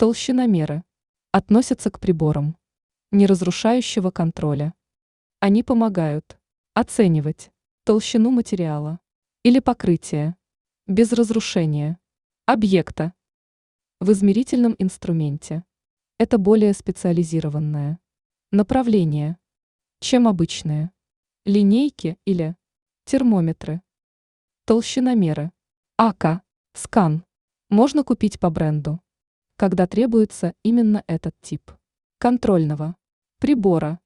Толщиномеры относятся к приборам неразрушающего контроля. Они помогают оценивать толщину материала или покрытия без разрушения объекта. В измерительном инструменте это более специализированное направление, чем обычные линейки или термометры. Толщиномеры АК, скан можно купить по бренду, когда требуется именно этот тип контрольного прибора.